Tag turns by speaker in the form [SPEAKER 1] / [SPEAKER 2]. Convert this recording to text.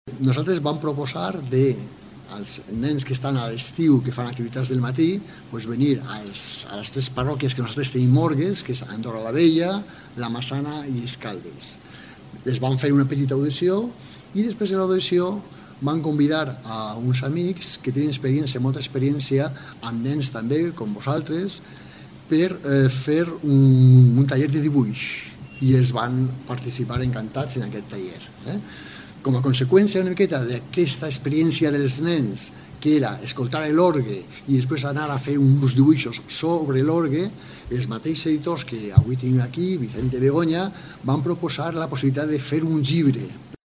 [SPEAKER 1] Nosaltres vam proposar als nens que estan a l'estiu, que fan activitats del matí, venir a les tres parròquies que nosaltres tenim orgues, que és Andorra la Vella, la Massana i Escaldes. Les van fer una petita audició i després de l'audició van convidar a uns amics que tenen experiència, molta experiència, amb nens també, com vosaltres, per fer un taller de dibuix i els van participar encantats en aquest taller. Com a conseqüència una miqueta d'aquesta experiència dels nens, que era escoltar l'orgue i després anar a fer uns dibuixos sobre l'orgue, els mateixos editors que avui tenim aquí, Vicente Begoña, van proposar la possibilitat de fer un llibre